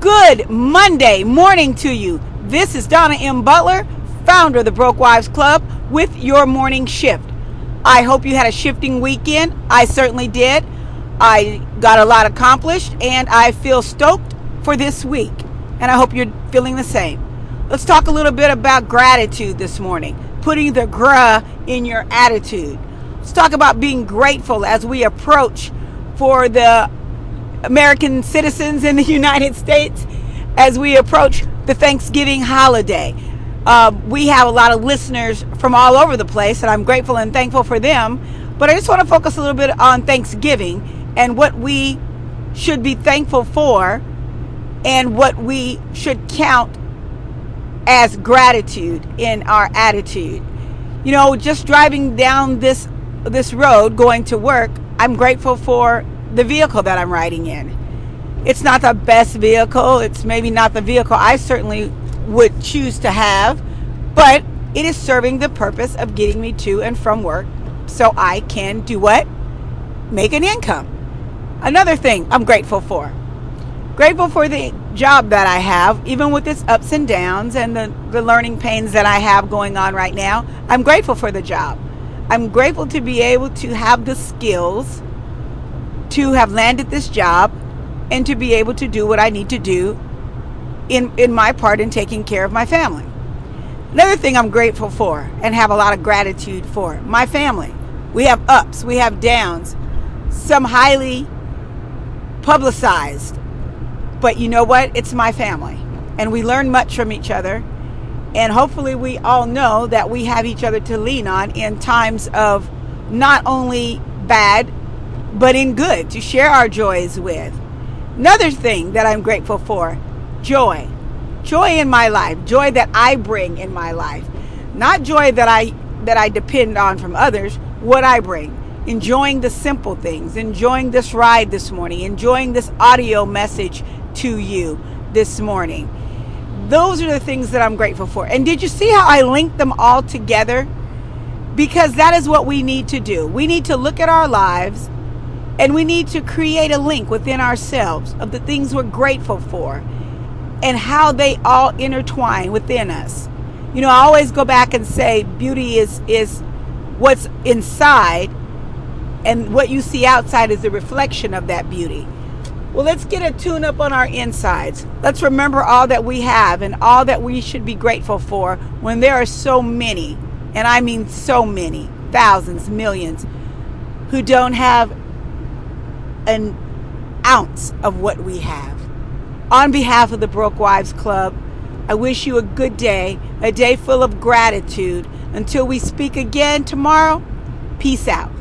Good Monday morning to you. This is Donna M. Butler, founder of the Broke Wives Club, with your morning shift. I hope you had a shifting weekend. I certainly did. I got a lot accomplished, and I feel stoked for this week. And I hope you're feeling the same. Let's talk a little bit about gratitude this morning, putting the gra in your attitude. Let's talk about being grateful as we approach for the American citizens in the United States, as we approach the Thanksgiving holiday. We have a lot of listeners from all over the place, and I'm grateful and thankful for them. But I just want to focus a little bit on Thanksgiving and what we should be thankful for and what we should count as gratitude in our attitude. You know, just driving down this road going to work, I'm grateful for the vehicle that I'm riding in. It's not the best vehicle. It's maybe not the vehicle I certainly would choose to have, but it is serving the purpose of getting me to and from work so I can do what? Make an income. Another thing I'm grateful for. Grateful for the job that I have, even with its ups and downs and the learning pains that I have going on right now. I'm grateful for the job. I'm grateful to be able to have the skills to have landed this job and to be able to do what I need to do in my part in taking care of my family. Another thing I'm grateful for and have a lot of gratitude for, my family. We have ups, we have downs, some highly publicized, but you know what? It's my family, and we learn much from each other, and hopefully we all know that we have each other to lean on in times of not only bad but in good, to share our joys with. Another thing that I'm grateful for, joy. Joy in my life, joy that I bring in my life. Not joy that I depend on from others, what I bring. Enjoying the simple things, enjoying this ride this morning, enjoying this audio message to you this morning. Those are the things that I'm grateful for. And did you see how I linked them all together? Because that is what we need to do. We need to look at our lives, and we need to create a link within ourselves of the things we're grateful for and how they all intertwine within us. You know, I always go back and say beauty is what's inside, and what you see outside is a reflection of that beauty. Well, let's get a tune up on our insides. Let's remember all that we have and all that we should be grateful for when there are so many, and I mean so many, thousands, millions, who don't have an ounce of what we have. On behalf of the Broke Wives Club, I wish you a good day, a day full of gratitude. Until we speak again tomorrow, peace out.